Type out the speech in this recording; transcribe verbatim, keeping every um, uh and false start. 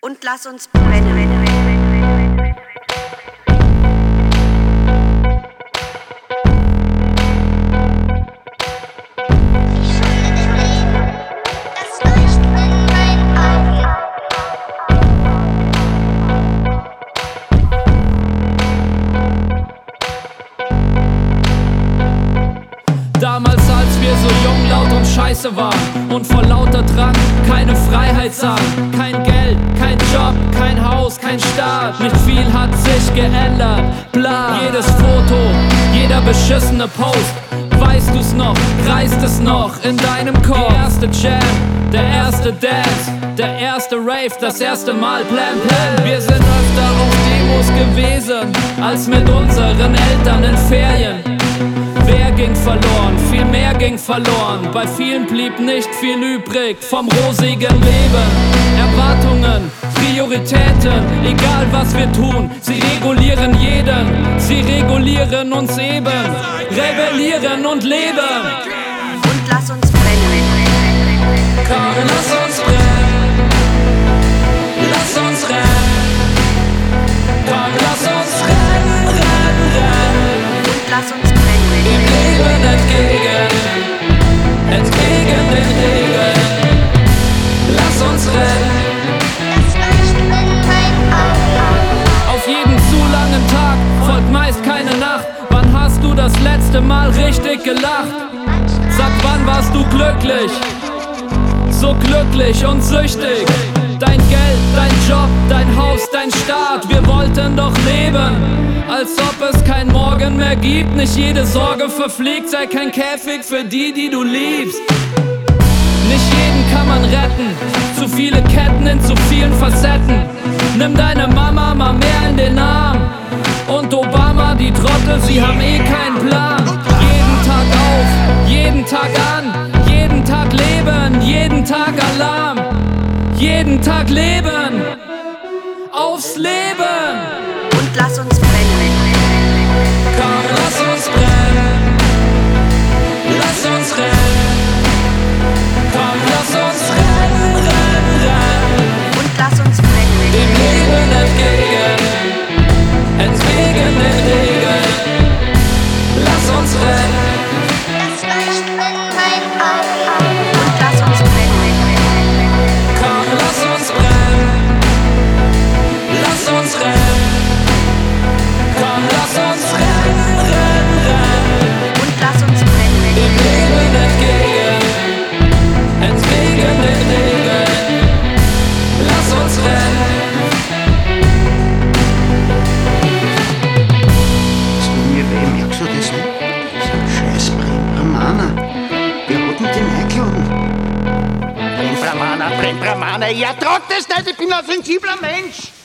und lass uns brennen. Damals, als wir so jung, laut und scheiße waren und vor lauter Drang keine Freiheit sahen. Kein Geld, kein Job, kein Haus, kein Staat. Nicht viel hat sich geändert, bla. Jedes Foto, jeder beschissene Post. Weißt du's noch, reißt es noch in deinem Kopf? Die erste Jam, der erste Dance, der erste Rave, das erste Mal Blam Blam. Wir sind öfter auf Demos gewesen, als mit unseren Eltern in Ferien. Wer ging verloren? Viel mehr ging verloren. Bei vielen blieb nicht viel übrig vom rosigen Leben. Erwartungen, Prioritäten, egal was wir tun, sie regulieren jeden. Sie regulieren uns eben, rebellieren und leben. Und lass uns brennen. Komm, lass uns brennen. Lass uns rennen. Komm, lass uns rennen, rennen, rennen. Und lass uns brennen. Dem Leben entgegen, entgegen den Regeln. Lass uns rennen. Das Leuchten in meinen Augen. Auf jeden zu langen Tag folgt meist keine Nacht. Wann hast du das letzte Mal richtig gelacht? Sag, wann warst du glücklich? So glücklich und süchtig. Dein Geld, dein Job, dein Haus, dein Staat. Wir wollten doch leben, als ob es kein Morgen mehr gibt. Nicht jede Sorge verfliegt, sei kein Käfig für die, die du liebst. Nicht jeden kann man retten, zu viele Ketten in zu vielen Facetten. Nimm deine Mama mal mehr in den Arm. Und Obama, die Trottel, sie haben eh keinen Plan. Jeden Tag auf, jeden Tag an, jeden Tag leben, jeden Tag Alarm. Jeden Tag leben, aufs Leben. Und lass uns brennen. Komm, lass uns brennen. Lass uns rennen. Komm, lass uns rennen, rennen, rennen. Und lass uns brennen. Dem Leben entgegen, entgegen den Regeln. Lass uns rennen. Das Leuchten in meinen Augen. Und lass uns brennen. Komm, lass uns brennen. Lass uns rennen. Komm, lass uns rennen, rennen, rennen. Und lass uns brennen. Dem Leben entgegen, entgegen den Regeln. Lass uns rennen. Hast du mir weh, merkst du das nicht? Scheiß Brennbramana. Wer hat denn den eingeladen? Brennbramana, Brennbramana, ich ertrag das nicht, ich bin ein sensibler Mensch.